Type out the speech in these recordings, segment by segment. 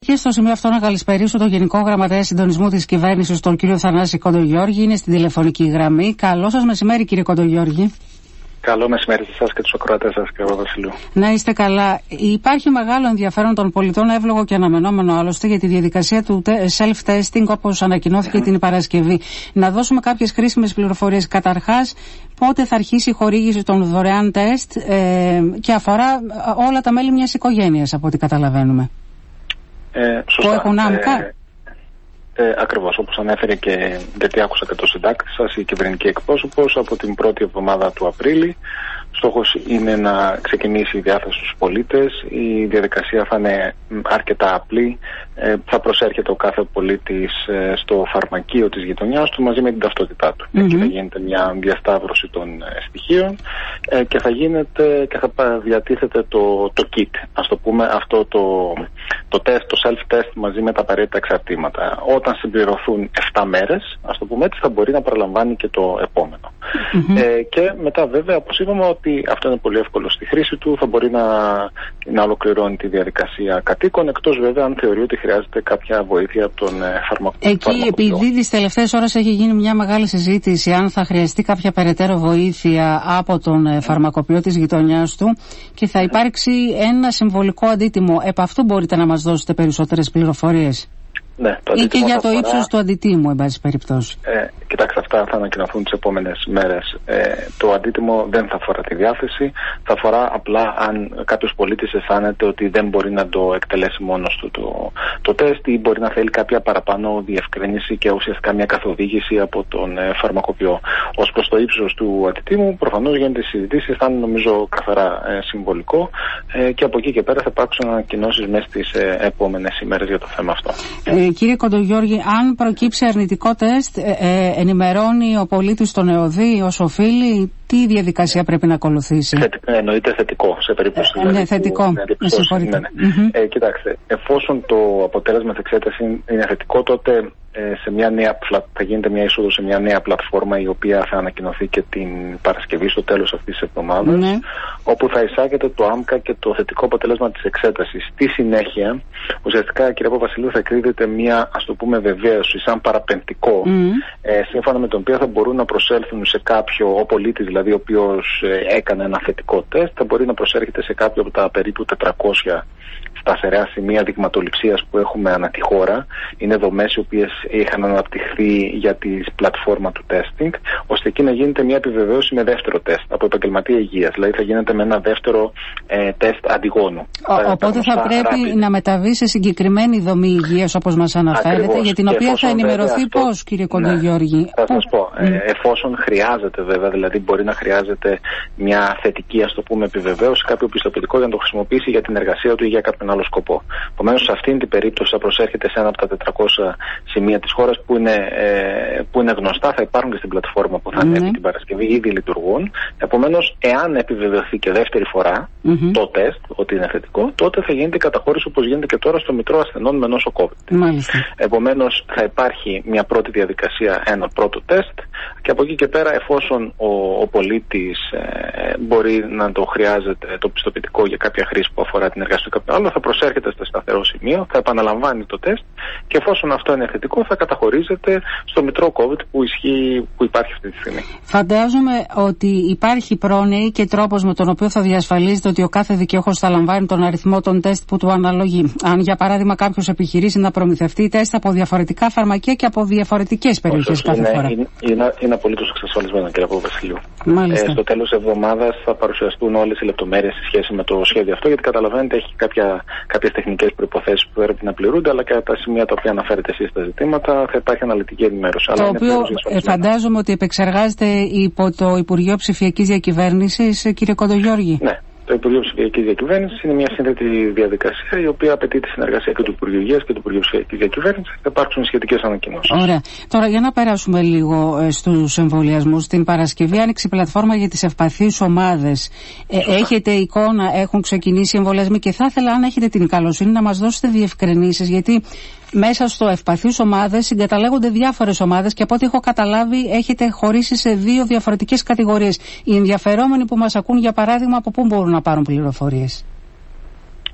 και στο σημείο αυτό να καλησπερίσω τον Γενικό Γραμματέα Συντονισμού της Κυβέρνησης, τον κύριο Θανάση Κοντογιώργη. Είναι στην τηλεφωνική γραμμή. Καλό σας μεσημέρι, κύριε Κοντογιώργη. Καλό μεσημέρι σε εσάς και τους ακροατές σας, κύριε Βασιλείου. Να είστε καλά. Υπάρχει μεγάλο ενδιαφέρον των πολιτών, εύλογο και αναμενόμενο άλλωστε, για τη διαδικασία του self-testing, όπως ανακοινώθηκε την Παρασκευή. Να δώσουμε κάποιες χρήσιμες πληροφορίες. Καταρχάς, πότε θα αρχίσει η χορήγηση των δωρεάν τεστ και αφορά όλα τα μέλη μιας οικογένειας, από ό,τι καταλαβαίνουμε. Σωστά. Που έχουν άμκα. Ακριβώς, όπως ανέφερε και γιατί άκουσα και το συντάκτη σας, η κυβερνητική εκπρόσωπος, από την πρώτη εβδομάδα του Απρίλη. Στόχος είναι να ξεκινήσει η διάθεση στους πολίτες. Η διαδικασία θα είναι αρκετά απλή. Θα προσέρχεται ο κάθε πολίτης στο φαρμακείο της γειτονιάς του μαζί με την ταυτότητά του. Εκεί θα γίνεται μια διασταύρωση των στοιχείων και θα διατίθεται το kit, ας το πούμε, αυτό το test, το self-test μαζί με τα απαραίτητα εξαρτήματα. Όταν συμπληρωθούν 7 μέρες, ας το πούμε έτσι, θα μπορεί να παραλαμβάνει και το επόμενο. Και μετά βέβαια, όπως είπαμε, ότι αυτό είναι πολύ εύκολο στη χρήση του, θα μπορεί να ολοκληρώνει τη διαδικασία κατοίκων, εκτός βέβαια αν θεωρεί ότι χρειάζεται κάποια βοήθεια από τον φαρμακοποιό. Εκεί, επειδή τις τελευταίες ώρες έχει γίνει μια μεγάλη συζήτηση αν θα χρειαστεί κάποια περαιτέρω βοήθεια από τον φαρμακοποιό της γειτονιάς του και θα υπάρξει ένα συμβολικό αντίτιμο, επ' αυτού μπορείτε να μας δώσετε περισσότερες πληροφορίες? Ναι, ή και για το ύψος του αντιτίμου, εν πάση περιπτώσει. Κοιτάξτε, αυτά θα ανακοινωθούν τις επόμενες μέρες. Το αντίτιμο δεν θα αφορά τη διάθεση, θα αφορά απλά αν κάποιος πολίτης αισθάνεται ότι δεν μπορεί να το εκτελέσει μόνος του το τεστ ή μπορεί να θέλει κάποια παραπάνω διευκρίνηση και ουσιαστικά μια καθοδήγηση από τον φαρμακοποιό. Ως προς το ύψος του αντιτίμου, προφανώς γίνονται συζητήσεις, θα είναι νομίζω καθαρά συμβολικό και από εκεί και πέρα θα υπάρξουν ανακοινώσεις μέσα στις επόμενες ημέρες για το θέμα αυτό. Κύριε Κοντογιώργη, αν προκύψει αρνητικό τεστ, ενημερώνει ο πολίτης τον ΕΟΔΗ ως οφείλει? Τι διαδικασία πρέπει να ακολουθήσει? Εννοείται θετικό, σε περίπτωση ναι, θετικό. Κοιτάξτε, εφόσον το αποτέλεσμα της εξέτασης είναι θετικό, τότε θα γίνεται μια είσοδο σε μια νέα πλατφόρμα, η οποία θα ανακοινωθεί και την Παρασκευή στο τέλος αυτής της εβδομάδας, όπου θα εισάγεται το άμκα και το θετικό αποτέλεσμα της εξέτασης. Στη συνέχεια, ουσιαστικά, κύριε Παπασιλείου, θα εκδίδεται μια, ας το πούμε, βεβαίωση σαν παραπεντικό, σύμφωνα με τον οποίο θα μπορούν να προσέλθουν σε κάποιο, ο πολίτης δηλαδή, ο οποίος έκανε ένα θετικό τεστ, θα μπορεί να προσέρχεται σε κάποιο από τα περίπου 400 σταθερά σημεία δειγματοληψίας που έχουμε ανά τη χώρα. Είναι δομές οι οποίες είχαν αναπτυχθεί για τη πλατφόρμα του testing, ώστε εκεί να γίνεται μια επιβεβαίωση με δεύτερο τεστ από επαγγελματία υγείας. Δηλαδή θα γίνεται με ένα δεύτερο τεστ αντιγόνου. Οπότε θα πρέπει να μεταβεί σε συγκεκριμένη δομή υγείας, όπως μας αναφέρετε, ακριβώς, για την οποία θα ενημερωθεί πώς, κύριε Κοντογιώργη? Θα σας πω. Εφόσον χρειάζεται βέβαια, δηλαδή μπορεί να χρειάζεται μια θετική, ας το πούμε, επιβεβαίωση, κάποιο πιστοποιητικό για να το χρησιμοποιήσει για την εργασία του ή για κάποιον άλλο σκοπό. Επομένως, σε αυτήν την περίπτωση θα προσέρχεται σε ένα από τα 400 σημεία της χώρας που είναι γνωστά, θα υπάρχουν και στην πλατφόρμα που θα ανέβει την Παρασκευή, ήδη λειτουργούν. Επομένως, εάν επιβεβαιωθεί και δεύτερη φορά το τεστ ότι είναι θετικό, τότε θα γίνεται η καταχώρηση όπως γίνεται και τώρα στο Μητρό Ασθενών με νόσο COVID. Επομένως, θα υπάρχει μια πρώτη διαδικασία, ένα πρώτο τεστ, και από εκεί και πέρα, εφόσον ο πολίτης μπορεί να το χρειάζεται το πιστοποιητικό για κάποια χρήση που αφορά την εργασία του κάποιου άλλου, θα προσέρχεται στο σταθερό σημείο, θα επαναλαμβάνει το τεστ και εφόσον αυτό είναι θετικό, θα καταχωρίζεται στο Μητρό COVID που υπάρχει αυτή τη στιγμή. Φαντάζομαι ότι υπάρχει πρόνοια και τρόπος με τον οποίο θα διασφαλίζεται ότι ο κάθε δικαιούχος θα λαμβάνει τον αριθμό των τεστ που του αναλογεί. Αν για παράδειγμα κάποιος επιχειρήσει να προμηθευτεί τεστ από διαφορετικά φαρμακεία και από διαφορετικές περιοχές κάθε φορά. Είναι απολύτως εξασφαλισμένο, κύριε Παπασιλείου. Στο τέλος της εβδομάδας θα παρουσιαστούν όλες οι λεπτομέρειες σε σχέση με το σχέδιο αυτό, γιατί καταλαβαίνετε έχει κάποιες τεχνικές προϋποθέσεις που πρέπει να πληρούνται, αλλά και τα σημεία τα οποία αναφέρετε εσείς στα ζητήματα θα υπάρχει αναλυτική ενημέρωση. Το οποίο φαντάζομαι ότι επεξεργάζεται υπό το Υπουργείο Ψηφιακής Διακυβέρνησης, κύριε Κοντογιώργη. Ναι. Το Υπουργείο Ψηφιακής Διακυβέρνησης είναι μια σύνθετη διαδικασία, η οποία απαιτεί τη συνεργασία και του Υπουργείου Υγείας και του Υπουργείου Ψηφιακής Διακυβέρνησης. Θα υπάρξουν σχετικές ανακοινώσεις. Ωραία. Τώρα, για να περάσουμε λίγο στους εμβολιασμούς. Την Παρασκευή άνοιξε η πλατφόρμα για τις ευπαθείς ομάδες. Έχετε εικόνα, έχουν ξεκινήσει οι εμβολιασμοί και θα ήθελα, αν έχετε την καλοσύνη, να μας δώσετε διευκρινήσεις, γιατί μέσα στο ευπαθείς ομάδες συγκαταλέγονται διάφορες ομάδες και από ό,τι έχω καταλάβει έχετε χωρίσει σε 2 διαφορετικές κατηγορίες. Οι ενδιαφερόμενοι που μας ακούν, για παράδειγμα, από πού μπορούν να πάρουν πληροφορίες?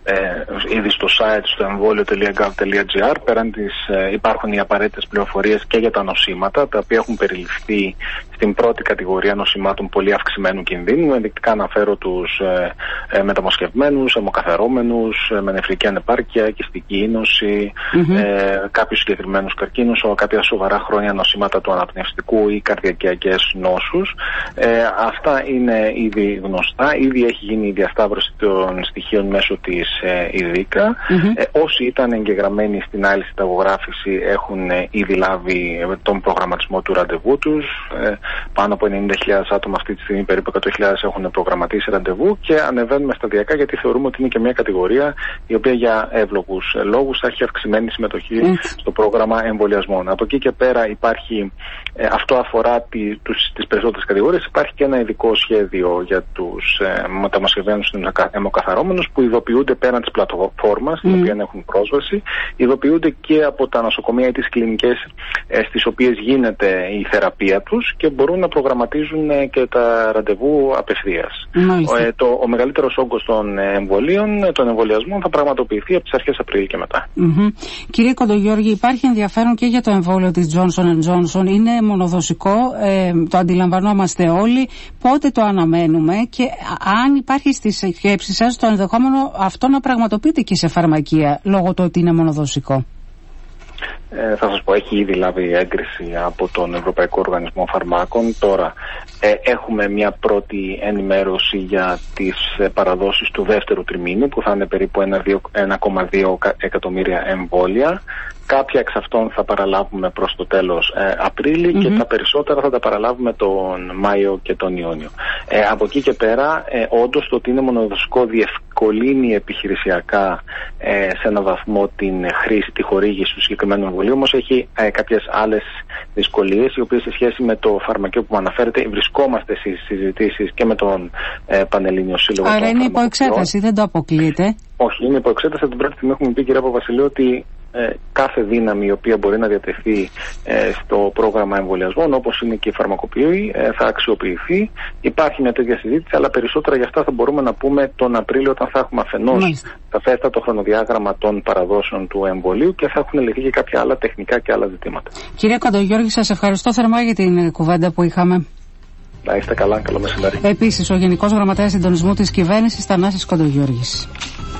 ήδη στο site στο εμβόλιο.gov.gr. Πέραν υπάρχουν οι απαραίτητες πληροφορίες και για τα νοσήματα, τα οποία έχουν περιληφθεί στην πρώτη κατηγορία νοσημάτων πολύ αυξημένου κινδύνου. Ενδεικτικά αναφέρω τους μεταμοσχευμένους, αιμοκαθαρώμενους, με νεφρική ανεπάρκεια, κυστική ίνωση, κάποιους συγκεκριμένους καρκίνους, κάποια σοβαρά χρόνια νοσήματα του αναπνευστικού ή καρδιακιακές νόσους. Αυτά είναι ήδη γνωστά. Ήδη έχει γίνει η διασταύρωση των στοιχείων μέσω της ΙΔΙΚΑ. Όσοι ήταν εγγεγραμμένοι στην άλλη συνταγογράφηση έχουν ήδη λάβει τον προγραμματισμό του ραντεβού τους. Πάνω από 90.000 άτομα αυτή τη στιγμή, περίπου 100.000 έχουν προγραμματίσει ραντεβού, και ανεβαίνουμε σταδιακά, γιατί θεωρούμε ότι είναι και μια κατηγορία η οποία για εύλογους λόγους θα έχει αυξημένη συμμετοχή στο πρόγραμμα εμβολιασμών. Από εκεί και πέρα υπάρχει, αυτό αφορά τις περισσότερες κατηγορίες. Υπάρχει και ένα ειδικό σχέδιο για τους μεταμοσχευμένους αιμοκαθαρώμενους, που ειδοποιούνται πέραν της πλατφόρμας στην οποία έχουν πρόσβαση, ειδοποιούνται και από τα νοσοκομεία ή τις κλινικές στις οποίες γίνεται η θεραπεία τους, και μπορούν να προγραμματίζουν και τα ραντεβού απευθείας. Ο μεγαλύτερος όγκος των εμβολίων, των εμβολιασμών, θα πραγματοποιηθεί από τις αρχές Απριλίου και μετά. Κύριε Κοντογιώργη, υπάρχει ενδιαφέρον και για το εμβόλιο της Johnson & Johnson. Είναι μονοδοσικό, το αντιλαμβανόμαστε όλοι. Πότε το αναμένουμε, και αν υπάρχει στις σκέψεις σας το ενδεχόμενο αυτό να πραγματοποιείται και σε φαρμακεία, λόγω του ότι είναι μονοδοσικό? Θα σας πω, έχει ήδη λάβει έγκριση από τον Ευρωπαϊκό Οργανισμό Φαρμάκων. Τώρα έχουμε μια πρώτη ενημέρωση για τις παραδόσεις του δεύτερου τριμήνου, που θα είναι περίπου 1,2 εκατομμύρια εμβόλια. Κάποια εξ αυτών θα παραλάβουμε προς το τέλος Απρίλη, και τα περισσότερα θα τα παραλάβουμε τον Μάιο και τον Ιούνιο. Από εκεί και πέρα, όντως το ότι είναι μονοδοσικό διευκολύνει επιχειρησιακά σε έναν βαθμό την χρήση, τη χορήγηση του συγκεκριμένου εμβολίου, όμως έχει κάποιες άλλες δυσκολίες, οι οποίες σε σχέση με το φαρμακείο που αναφέρεται βρισκόμαστε στις συζητήσεις και με τον Πανελλήνιο Σύλλογο. Άρα είναι υπό εξέταση, δεν το αποκλείεται? Όχι, είναι υπό εξέταση. Από την πρώτη στιγμή έχουμε πει, κυρία Παπασιλείου, ότι κάθε δύναμη η οποία μπορεί να διατεθεί στο πρόγραμμα εμβολιασμών, όπως είναι και η φαρμακοποιοί, θα αξιοποιηθεί. Υπάρχει μια τέτοια συζήτηση, αλλά περισσότερα για αυτά θα μπορούμε να πούμε τον Απρίλιο, όταν θα έχουμε αφενός σαφέστατο χρονοδιάγραμμα των παραδόσεων του εμβολίου, και θα έχουν λυθεί και κάποια άλλα τεχνικά και άλλα ζητήματα. Κύριε Κοντογιώργη, σας ευχαριστώ θερμά για την κουβέντα που είχαμε. Να είστε καλά, καλό μεσημέρι. Επίσης, ο Γενικός Γραμματέας Συντονισμού της Κυβέρνησης, Θανάσης Κοντογιώργης.